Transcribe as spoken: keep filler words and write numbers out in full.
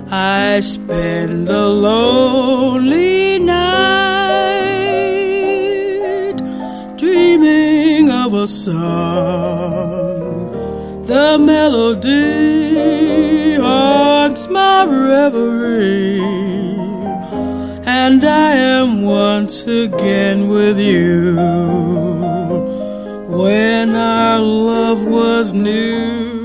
I spend the lonely night dreaming of a song. The melody haunts my reverie, and I am once again with you when our love was new.